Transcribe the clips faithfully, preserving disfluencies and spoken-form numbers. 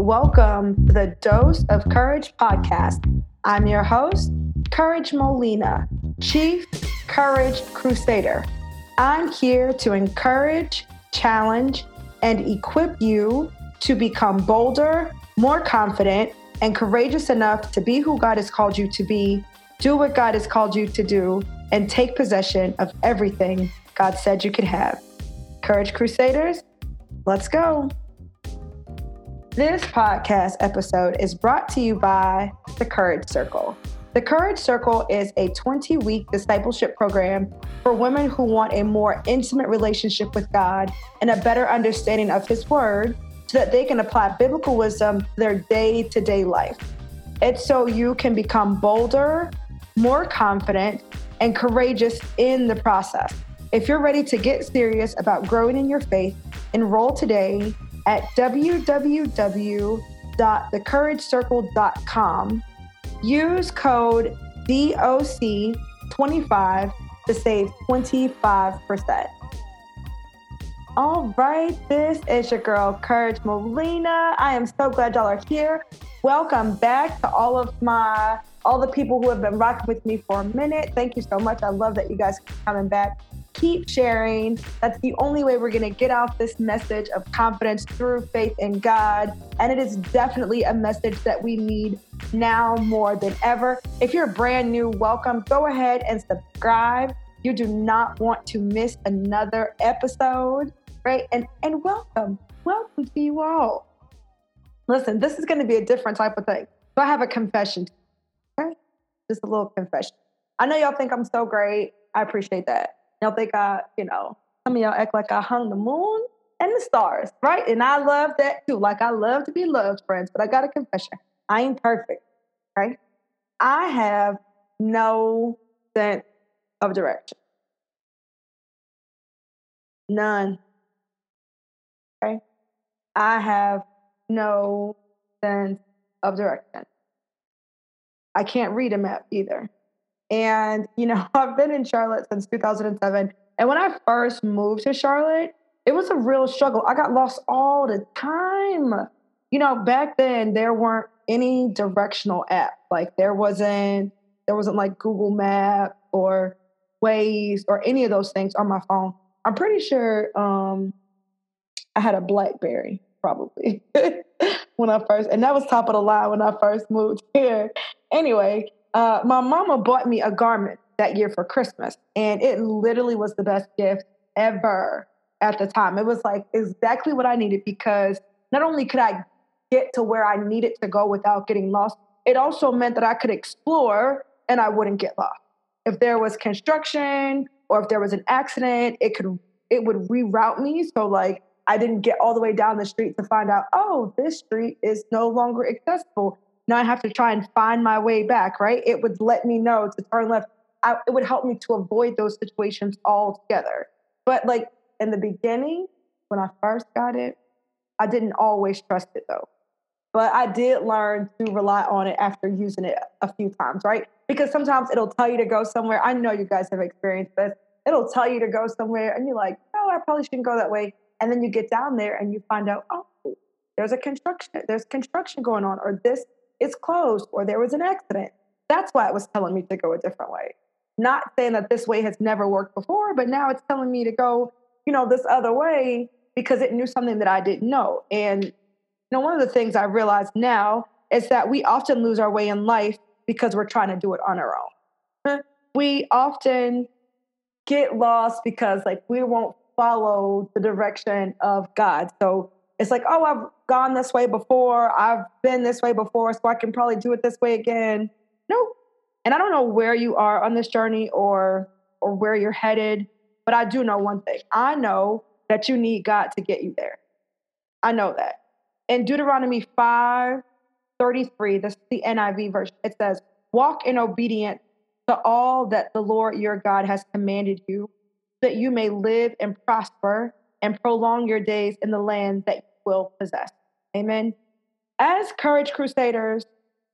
Welcome to the Dose of Courage podcast. I'm your host, Courage Molina, Chief Courage Crusader. I'm here to encourage, challenge, and equip you to become bolder, more confident, and courageous enough to be who God has called you to be, do what God has called you to do, and take possession of everything God said you could have. Courage Crusaders, let's go. This podcast episode is brought to you by The Courage Circle. The Courage Circle is a twenty-week discipleship program for women who want a more intimate relationship with God and a better understanding of His Word so that they can apply biblical wisdom to their day-to-day life. It's so you can become bolder, more confident, and courageous in the process. If you're ready to get serious about growing in your faith, enroll today at w w w dot the courage circle dot com. Use code D O C twenty-five to save twenty-five percent. All right, this is your girl, Courage Molina. I am so glad y'all are here. Welcome back to all of my, all the people who have been rocking with me for a minute. Thank you so much. I love that you guys keep coming back. Keep sharing. That's the only way we're going to get out this message of confidence through faith in God. And it is definitely a message that we need now more than ever. If you're brand new, welcome. Go ahead and subscribe. You do not want to miss another episode, right? And and welcome. Welcome to you all. Listen, this is going to be a different type of thing. So I have a confession. Okay? Just a little confession. I know y'all think I'm so great. I appreciate that. Y'all think I, you know, some of y'all act like I hung the moon and the stars, right? And I love that too. Like I love to be loved, friends, but I got a confession. I ain't perfect, right? I have no sense of direction. None. Okay? I have no sense of direction. I can't read a map either. And, you know, I've been in Charlotte since two thousand seven. And when I first moved to Charlotte, it was a real struggle. I got lost all the time. You know, back then there weren't any directional apps. Like there wasn't, there wasn't like Google Maps or Waze or any of those things on my phone. I'm pretty sure um, I had a BlackBerry probably when I first, and that was top of the line when I first moved here. Anyway, Uh, my mama bought me a garment that year for Christmas, and it literally was the best gift ever at the time. It was like exactly what I needed because not only could I get to where I needed to go without getting lost, it also meant that I could explore and I wouldn't get lost. If there was construction or if there was an accident, it could it would reroute me. So like I didn't get all the way down the street to find out, oh, this street is no longer accessible. Now I have to try and find my way back, right? It would let me know to turn left. I, it would help me to avoid those situations altogether. But like in the beginning, when I first got it, I didn't always trust it though. But I did learn to rely on it after using it a few times, right? Because sometimes it'll tell you to go somewhere. I know you guys have experienced this. It'll tell you to go somewhere and you're like, no, I probably shouldn't go that way. And then you get down there and you find out, oh, there's a construction, there's construction going on, or this it's closed, or there was an accident. That's why it was telling me to go a different way. Not saying that this way has never worked before, but now it's telling me to go, you know, this other way because it knew something that I didn't know. And, you know, one of the things I realize now is that we often lose our way in life because we're trying to do it on our own. We often get lost because, like, we won't follow the direction of God. So it's like, oh, I've gone this way before. I've been this way before, so I can probably do it this way again. Nope. And I don't know where you are on this journey or or where you're headed, but I do know one thing. I know that you need God to get you there. I know that. In Deuteronomy five thirty-three, this is the N I V version, it says, walk in obedience to all that the Lord your God has commanded you, so that you may live and prosper and prolong your days in the land that you will possess. Amen. As Courage Crusaders,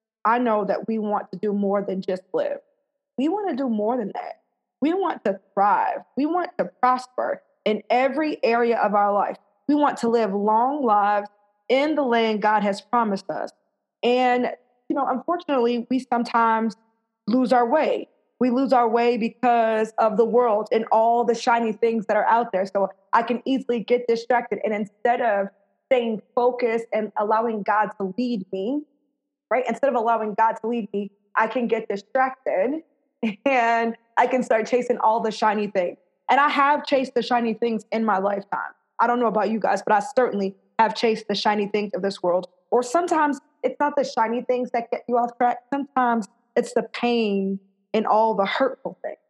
I know that we want to do more than just live. We want to do more than that. We want to thrive. We want to prosper in every area of our life. We want to live long lives in the land God has promised us. And, you know, unfortunately, we sometimes lose our way. We lose our way because of the world and all the shiny things that are out there. So I can easily get distracted. And instead of staying focused and allowing God to lead me, right? Instead of allowing God to lead me, I can get distracted and I can start chasing all the shiny things. And I have chased the shiny things in my lifetime. I don't know about you guys, but I certainly have chased the shiny things of this world. Or sometimes it's not the shiny things that get you off track. Sometimes it's the pain and all the hurtful things.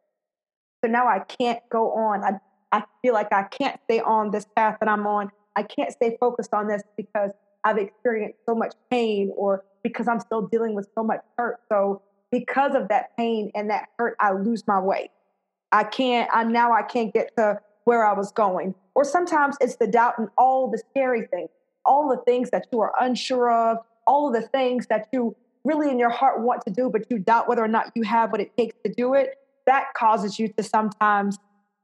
So now I can't go on. I, I feel like I can't stay on this path that I'm on. I can't stay focused on this because I've experienced so much pain or because I'm still dealing with so much hurt. So because of that pain and that hurt, I lose my way. I can't, I now I can't get to where I was going. Or sometimes it's the doubt and all the scary things, all the things that you are unsure of, all of the things that you really in your heart want to do, but you doubt whether or not you have what it takes to do it. That causes you to sometimes,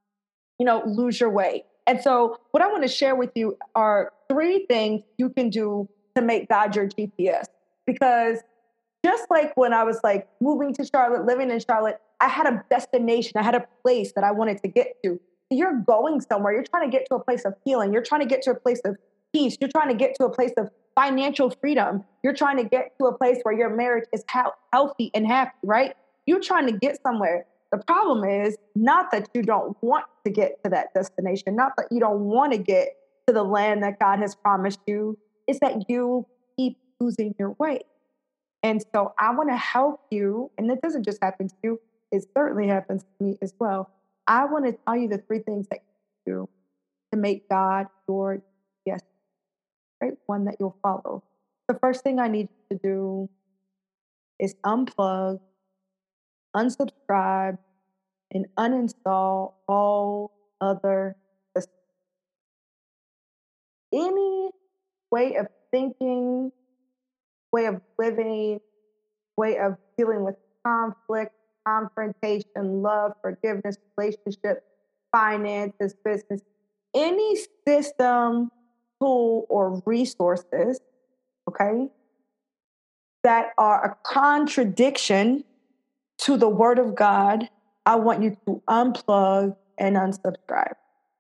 you know, lose your way. And so what I want to share with you are three things you can do to make God your G P S. Because just like when I was like moving to Charlotte, living in Charlotte, I had a destination, I had a place that I wanted to get to. You're going somewhere. You're trying to get to a place of healing. You're trying to get to a place of peace. You're trying to get to a place of financial freedom. You're trying to get to a place where your marriage is he- healthy and happy, right? You're trying to get somewhere. The problem is not that you don't want to get to that destination, not that you don't want to get to the land that God has promised you, it's that you keep losing your way. And so I want to help you, and it doesn't just happen to you, it certainly happens to me as well. I want to tell you the three things that you do to make God your yes, right? One that you'll follow. The first thing I need you to do is unplug, unsubscribe, and uninstall all other systems. Any way of thinking, way of living, way of dealing with conflict, confrontation, love, forgiveness, relationships, finances, business, any system, tool, or resources, okay, that are a contradiction to the word of God, I want you to unplug and unsubscribe.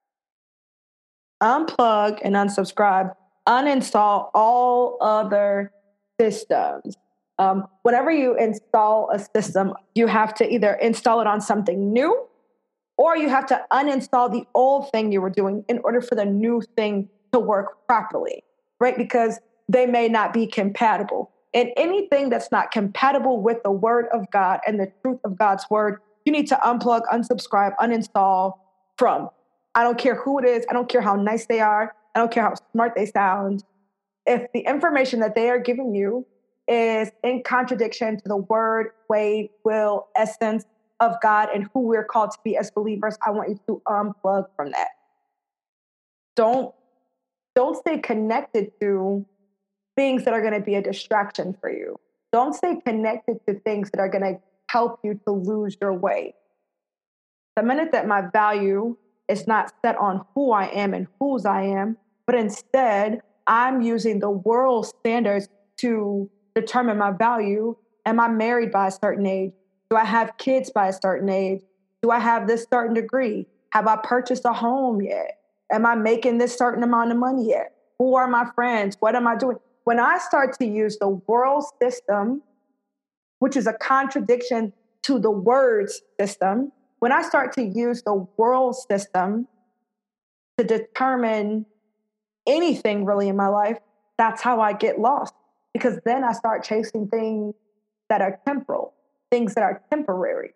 Unplug and unsubscribe. Uninstall all other systems. Um, whenever you install a system, you have to either install it on something new or you have to uninstall the old thing you were doing in order for the new thing to work properly, right? Because they may not be compatible. And anything that's not compatible with the word of God and the truth of God's word, you need to unplug, unsubscribe, uninstall from. I don't care who it is. I don't care how nice they are. I don't care how smart they sound. If the information that they are giving you is in contradiction to the word, way, will, essence of God and who we're called to be as believers, I want you to unplug from that. Don't, don't stay connected to things that are going to be a distraction for you. Don't stay connected to things that are going to help you to lose your way. The minute that my value is not set on who I am and whose I am, but instead I'm using the world standards to determine my value. Am I married by a certain age? Do I have kids by a certain age? Do I have this certain degree? Have I purchased a home yet? Am I making this certain amount of money yet? Who are my friends? What am I doing? When I start to use the world system, which is a contradiction to the words system, when I start to use the world system to determine anything really in my life, that's how I get lost. Because then I start chasing things that are temporal, things that are temporary.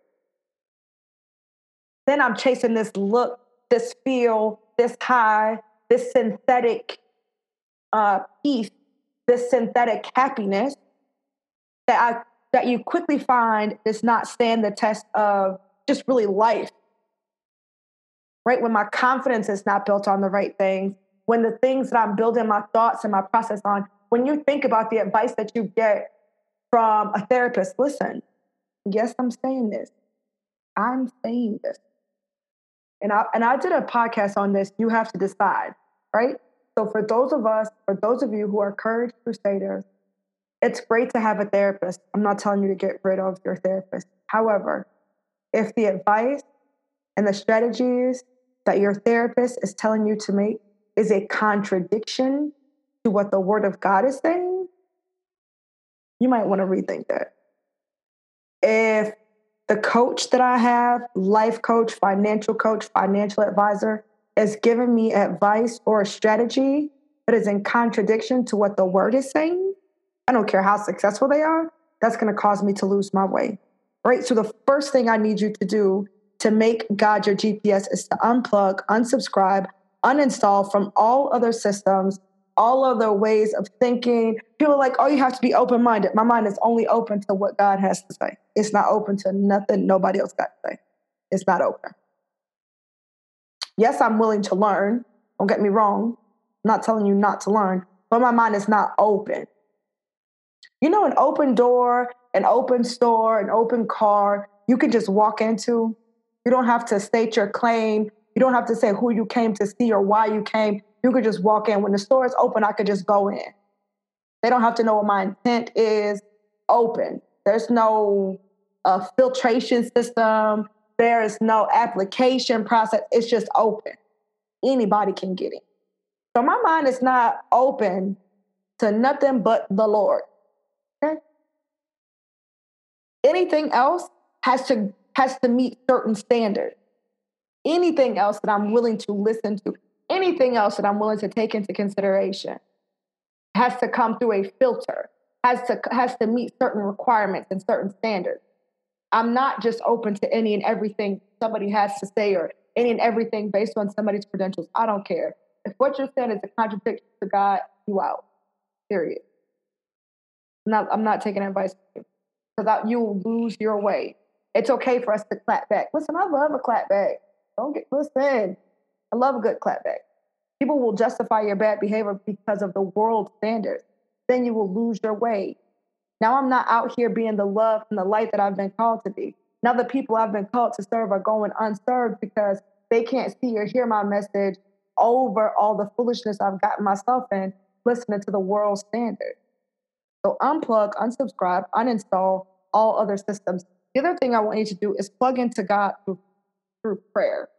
Then I'm chasing this look, this feel, this high, this synthetic uh, peace, this synthetic happiness that I that you quickly find does not stand the test of just really life. Right? When my confidence is not built on the right things, when the things that I'm building my thoughts and my process on, when you think about the advice that you get from a therapist, listen, yes, I'm saying this. I'm saying this. And I and I did a podcast on this. You have to decide, right? So for those of us, for those of you who are Courage Crusaders, it's great to have a therapist. I'm not telling you to get rid of your therapist. However, if the advice and the strategies that your therapist is telling you to make is a contradiction to what the Word of God is saying, you might want to rethink that. If the coach that I have, life coach, financial coach, financial advisor, is giving me advice or a strategy that is in contradiction to what the Word is saying, I don't care how successful they are, that's going to cause me to lose my way. Right? So the first thing I need you to do to make God your G P S is to unplug, unsubscribe, uninstall from all other systems, all other ways of thinking. People are like, oh, you have to be open-minded. My mind is only open to what God has to say. It's not open to nothing nobody else got to say. It's not open. Yes, I'm willing to learn. Don't get me wrong. I'm not telling you not to learn, but my mind is not open. You know, an open door, an open store, an open car, you can just walk into. You don't have to state your claim. You don't have to say who you came to see or why you came. You could just walk in. When the store is open, I could just go in. They don't have to know what my intent is. Open. There's no uh, filtration system. There is no application process. It's just open. Anybody can get in. So my mind is not open to nothing but the Lord. Okay? Anything else has to has to meet certain standards. Anything else that I'm willing to listen to, anything else that I'm willing to take into consideration has to come through a filter, has to has to meet certain requirements and certain standards. I'm not just open to any and everything somebody has to say or any and everything based on somebody's credentials. I don't care. If what you're saying is a contradiction to God, you out. Period. I'm not, I'm not taking advice from you because you will lose your way. It's okay for us to clap back. Listen, I love a clap back. Don't get, listen, I love a good clap back. People will justify your bad behavior because of the world standards. Then you will lose your way. Now I'm not out here being the love and the light that I've been called to be. Now the people I've been called to serve are going unserved because they can't see or hear my message over all the foolishness I've gotten myself in, listening to the world standard. So unplug, unsubscribe, uninstall all other systems. The other thing I want you to do is plug into God through, through prayer.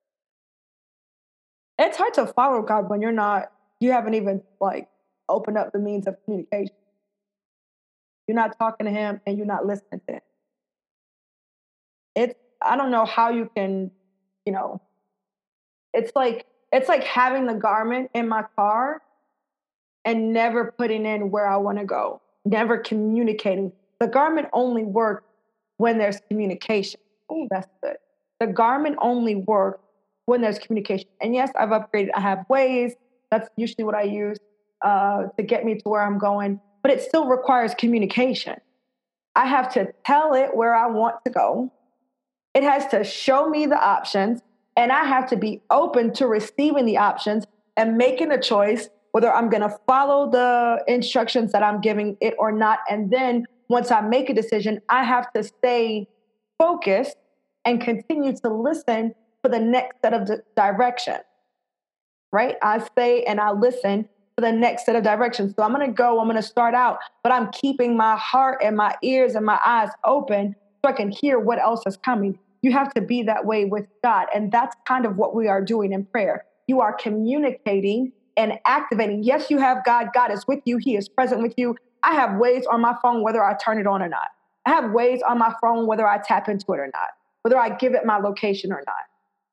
It's hard to follow God when you're not, you haven't even like opened up the means of communication. You're not talking to him and you're not listening to him. It's, I don't know how you can, you know, it's like, it's like having the Garmin in my car and never putting in where I want to go, never communicating. The Garmin only works when there's communication. Oh, that's good. The Garmin only works when there's communication. And yes, I've upgraded. I have Waze. That's usually what I use uh, to get me to where I'm going. But it still requires communication. I have to tell it where I want to go. It has to show me the options. And I have to be open to receiving the options and making a choice whether I'm going to follow the instructions that I'm giving it or not. And then once I make a decision, I have to stay focused and continue to listen for the next set of di- direction, right? I stay and I listen for the next set of directions. So I'm going to go, I'm going to start out, but I'm keeping my heart and my ears and my eyes open so I can hear what else is coming. You have to be that way with God. And that's kind of what we are doing in prayer. You are communicating and activating. Yes, you have God. God is with you. He is present with you. I have Waze on my phone, whether I turn it on or not. I have Waze on my phone, whether I tap into it or not, whether I give it my location or not.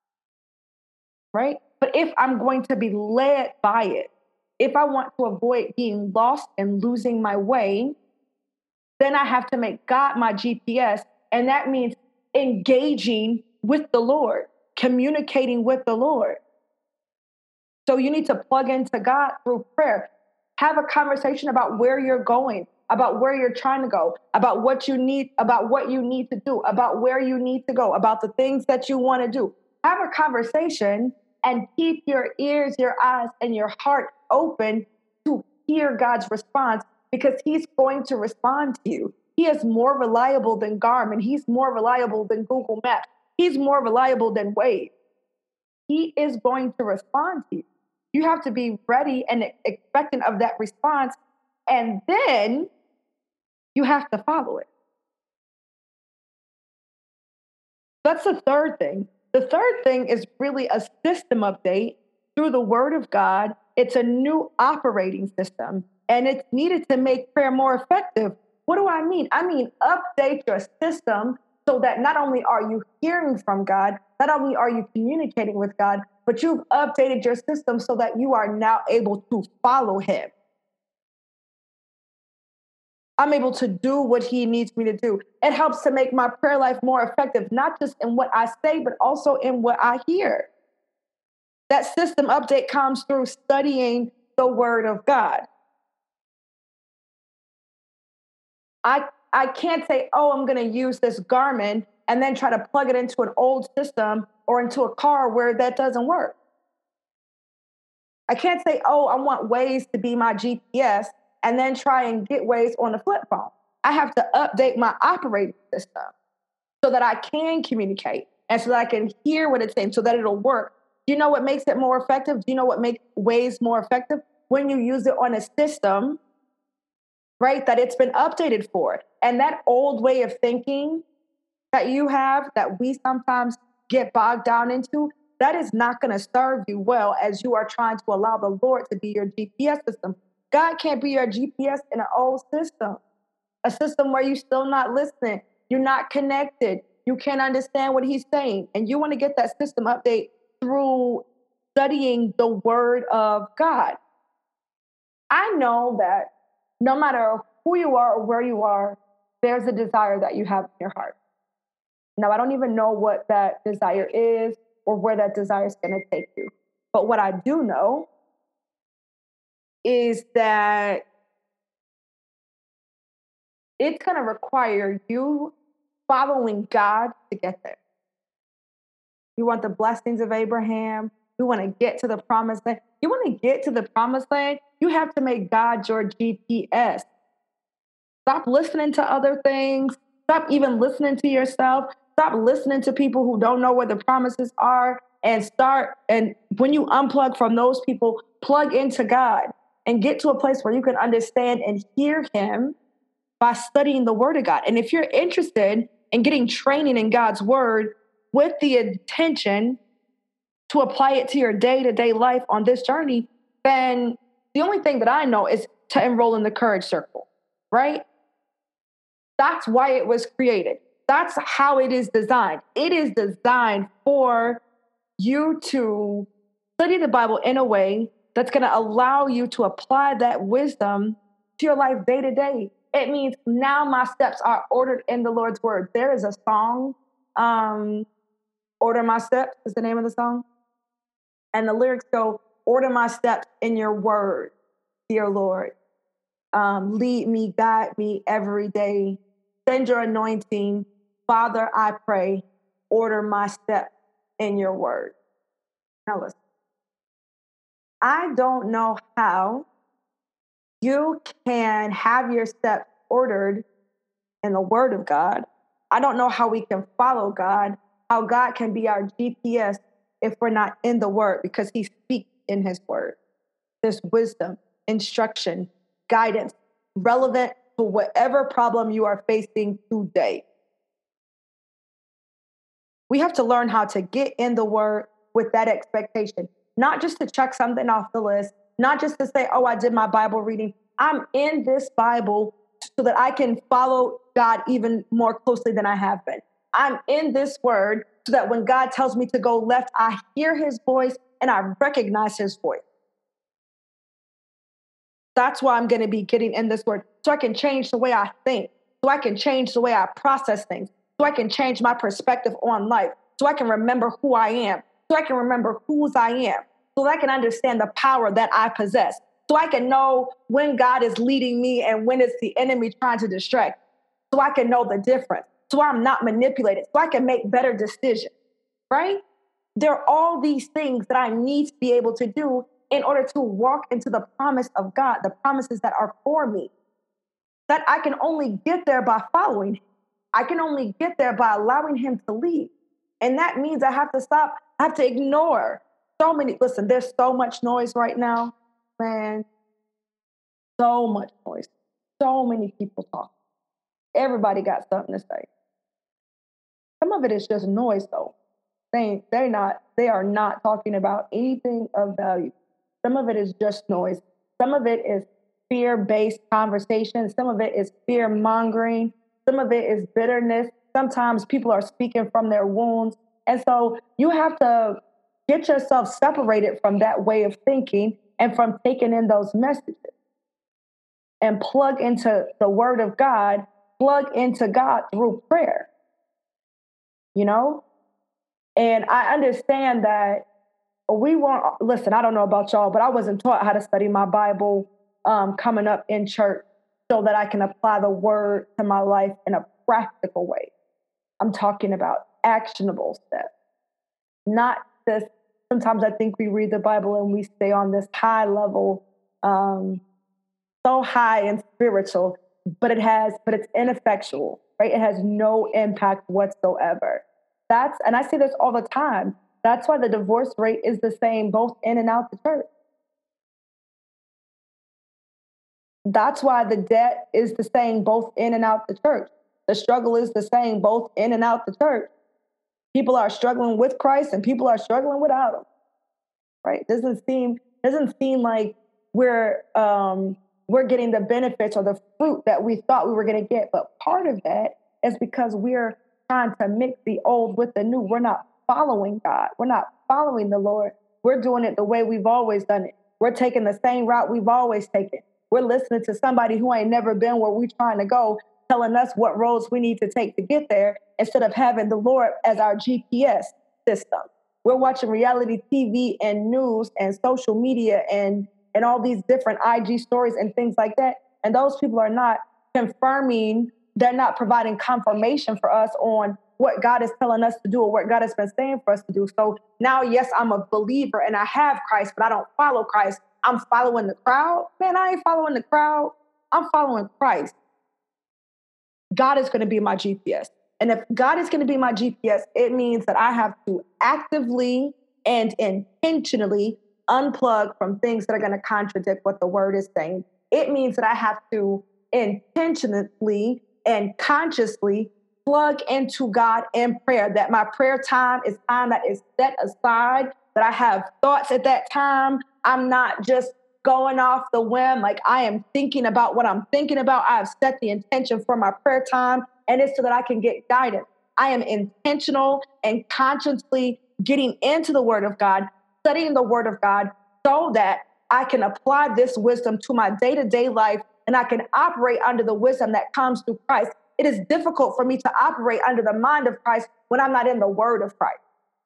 Right? But if I'm going to be led by it, if I want to avoid being lost and losing my way, then I have to make God my G P S. And that means engaging with the Lord, communicating with the Lord. So you need to plug into God through prayer. Have a conversation about where you're going, about where you're trying to go, about what you need, about what you need to do, about where you need to go, about the things that you want to do. Have a conversation and keep your ears, your eyes, and your heart open to hear God's response because he's going to respond to you. He is more reliable than Garmin. He's more reliable than Google Maps. He's more reliable than Waze. He is going to respond to you. You have to be ready and expectant of that response. And then you have to follow it. That's the third thing. The third thing is really a system update through the word of God. It's a new operating system, and it's needed to make prayer more effective. What do I mean? I mean, update your system so that not only are you hearing from God, not only are you communicating with God, but you've updated your system so that you are now able to follow him. I'm able to do what he needs me to do. It helps to make my prayer life more effective, not just in what I say, but also in what I hear. That system update comes through studying the word of God. I, I can't say, oh, I'm going to use this Garmin and then try to plug it into an old system or into a car where that doesn't work. I can't say, oh, I want Waze to be my G P S and then try and get Waze on a flip phone. I have to update my operating system so that I can communicate and so that I can hear what it's saying so that it'll work. Do you know what makes it more effective? Do you know what makes Waze more effective? When you use it on a system, right, that it's been updated for. And that old way of thinking that you have, that we sometimes get bogged down into, that is not going to serve you well as you are trying to allow the Lord to be your G P S system. God can't be your G P S in an old system, a system where you're still not listening, you're not connected, you can't understand what he's saying. And you want to get that system update through studying the word of God. I know that no matter who you are or where you are, there's a desire that you have in your heart. Now, I don't even know what that desire is or where that desire is going to take you. But what I do know is that it's going to require you following God to get there. You want the blessings of Abraham. You want to get to the promised land. You want to get to the promised land. You have to make God your G P S. Stop listening to other things. Stop even listening to yourself. Stop listening to people who don't know where the promises are, and start. And when you unplug from those people, plug into God and get to a place where you can understand and hear him by studying the word of God. And if you're interested in getting training in God's word with the intention to apply it to your day-to-day life on this journey, then the only thing that I know is to enroll in the Courage Circle, right? That's why it was created. That's how it is designed. It is designed for you to study the Bible in a way that's going to allow you to apply that wisdom to your life day to day. It means now my steps are ordered in the Lord's word. There is a song, um, Order My Steps is the name of the song. And the lyrics go, order my steps in your word, dear Lord. Um, lead me, guide me every day. Send your anointing. Father, I pray, order my steps in your word. Now listen, I don't know how you can have your steps ordered in the word of God. I don't know how we can follow God, how God can be our G P S if we're not in the word, because he speaks in his word. There's wisdom, instruction, guidance, relevant to whatever problem you are facing today. We have to learn how to get in the word with that expectation, not just to check something off the list, not just to say, oh, I did my Bible reading. I'm in this Bible so that I can follow God even more closely than I have been. I'm in this word so that when God tells me to go left, I hear his voice and I recognize his voice. That's why I'm going to be getting in this word, so I can change the way I think, so I can change the way I process things, so I can change my perspective on life, so I can remember who I am, so I can remember whose I am, so I can understand the power that I possess, so I can know when God is leading me and when it's the enemy trying to distract, so I can know the difference, so I'm not manipulated, so I can make better decisions, right? There are all these things that I need to be able to do in order to walk into the promise of God, the promises that are for me, that I can only get there by following him. I can only get there by allowing him to lead. And that means I have to stop, I have to ignore so many, listen, there's so much noise right now, man. So much noise. So many people talk. Everybody got something to say. Some of it is just noise, though. They they're not. They are not talking about anything of value. Some of it is just noise. Some of it is fear-based conversation. Some of it is fear-mongering. Some of it is bitterness. Sometimes people are speaking from their wounds, and so you have to get yourself separated from that way of thinking and from taking in those messages, and plug into the Word of God. Plug into God through prayer. You know. And I understand that we weren't, listen, I don't know about y'all, but I wasn't taught how to study my Bible um, coming up in church so that I can apply the word to my life in a practical way. I'm talking about actionable steps, not this. Sometimes I think we read the Bible and we stay on this high level, um, so high and spiritual, but it has, but it's ineffectual, right? It has no impact whatsoever. That's, and I see this all the time. That's why the divorce rate is the same both in and out the church. That's why the debt is the same both in and out the church. The struggle is the same both in and out the church. People are struggling with Christ and people are struggling without him. Right? Doesn't seem doesn't seem like we're um, we're getting the benefits or the fruit that we thought we were going to get. But part of that is because we're trying to mix the old with the new. We're not following God. We're not following the Lord. We're doing it the way we've always done it. We're taking the same route we've always taken. We're listening to somebody who ain't never been where we're trying to go, telling us what roads we need to take to get there, instead of having the Lord as our G P S system. We're watching reality T V and news and social media and, and all these different I G stories and things like that. And those people are not confirming, they're not providing confirmation for us on what God is telling us to do or what God has been saying for us to do. So now, yes, I'm a believer and I have Christ, but I don't follow Christ. I'm following the crowd. Man, I ain't following the crowd. I'm following Christ. God is going to be my G P S. And if God is going to be my G P S, it means that I have to actively and intentionally unplug from things that are going to contradict what the word is saying. It means that I have to intentionally and consciously plug into God in prayer, that my prayer time is time that is set aside, that I have thoughts at that time. I'm not just going off the whim, like I am thinking about what I'm thinking about. I have set the intention for my prayer time, and it's so that I can get guidance. I am intentional and consciously getting into the Word of God, studying the Word of God, so that I can apply this wisdom to my day-to-day life, and I can operate under the wisdom that comes through Christ. It is difficult for me to operate under the mind of Christ when I'm not in the Word of Christ.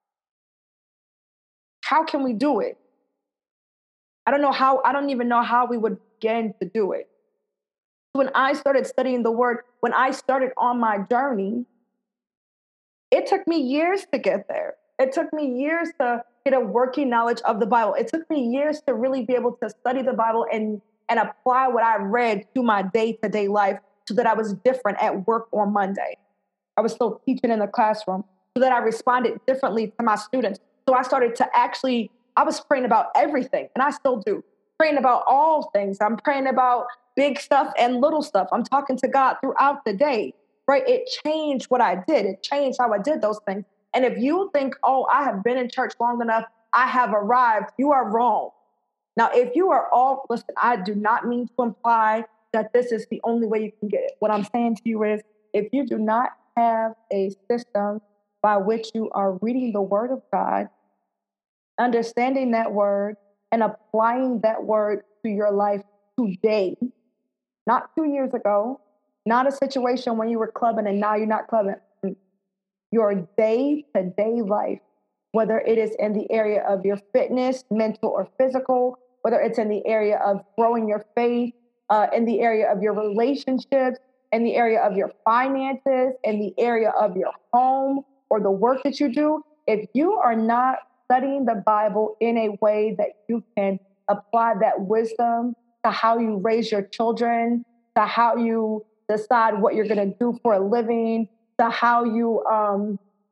How can we do it? I don't know how, I don't even know how we would begin to do it. When I started studying the word, when I started on my journey, it took me years to get there. It took me years to get a working knowledge of the Bible. It took me years to really be able to study the Bible and, and apply what I read to my day-to-day life so that I was different at work on Monday. I was still teaching in the classroom, so that I responded differently to my students. So I started to actually, I was praying about everything, and I still do. Praying about all things. I'm praying about big stuff and little stuff. I'm talking to God throughout the day, right? It changed what I did. It changed how I did those things. And if you think, oh, I have been in church long enough, I have arrived, you are wrong. Now, if you are all, listen, I do not mean to imply that this is the only way you can get it. What I'm saying to you is, if you do not have a system by which you are reading the Word of God, understanding that word, and applying that word to your life today, not two years ago, not a situation when you were clubbing and now you're not clubbing. Your day-to-day life, whether it is in the area of your fitness, mental or physical, whether it's in the area of growing your faith, uh, in the area of your relationships, in the area of your finances, in the area of your home or the work that you do, if you are not studying the Bible in a way that you can apply that wisdom to how you raise your children, to how you decide what you're going to do for a living, to how you um,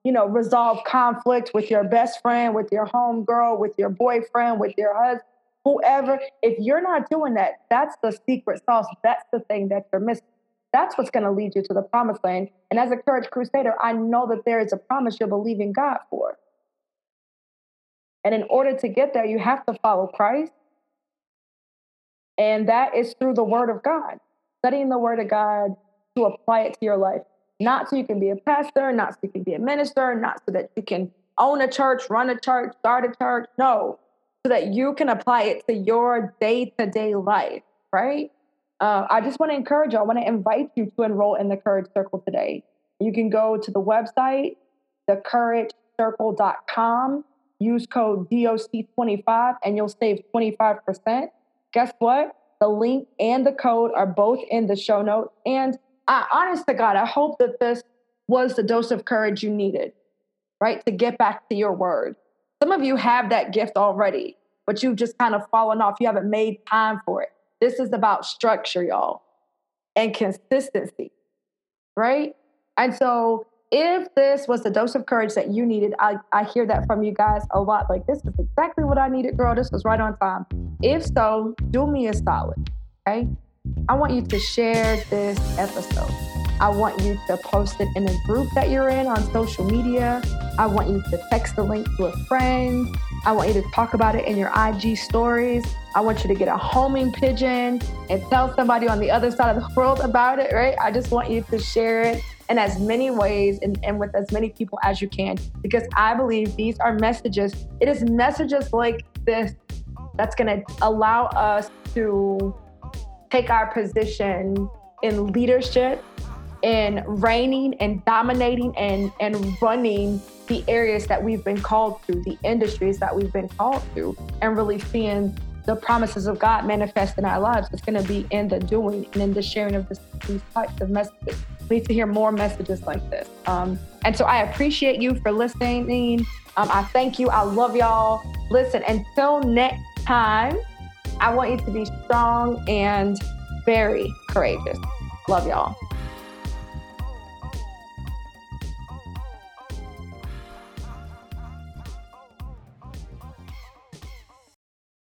you know, resolve conflict with your best friend, with your homegirl, with your boyfriend, with your husband, whoever. If you're not doing that, that's the secret sauce. That's the thing that you're missing. That's what's going to lead you to the promised land. And as a Courage Crusader, I know that there is a promise you're believing God for. And in order to get there, you have to follow Christ. And that is through the word of God, studying the word of God to apply it to your life. Not so you can be a pastor, not so you can be a minister, not so that you can own a church, run a church, start a church. No, so that you can apply it to your day-to-day life, right? Uh, I just want to encourage you. I want to invite you to enroll in the Courage Circle today. You can go to the website, the courage circle dot com, use code D O C twenty-five, and you'll save twenty-five percent. Guess what? The link and the code are both in the show notes. And I, honest to God, I hope that this was the dose of courage you needed, right? To get back to your word. Some of you have that gift already, but you've just kind of fallen off. You haven't made time for it. This is about structure, y'all, and consistency, right? And so if this was the dose of courage that you needed, I, I hear that from you guys a lot. Like, this is exactly what I needed, girl. This was right on time. If so, do me a solid, okay? I want you to share this episode. I want you to post it in a group that you're in on social media. I want you to text the link to a friend. I want you to talk about it in your I G stories. I want you to get a homing pigeon and tell somebody on the other side of the world about it, right? I just want you to share it in as many ways and, and with as many people as you can, because I believe these are messages. It is messages like this that's going to allow us to take our position in leadership, in reigning and dominating and, and running the areas that we've been called to, the industries that we've been called to, and really seeing the promises of God manifest in our lives. It's going to be in the doing and in the sharing of this, these types of messages. We need to hear more messages like this. Um, and so I appreciate you for listening. Um, I thank you. I love y'all. Listen, until next time, I want you to be strong and very courageous. Love y'all.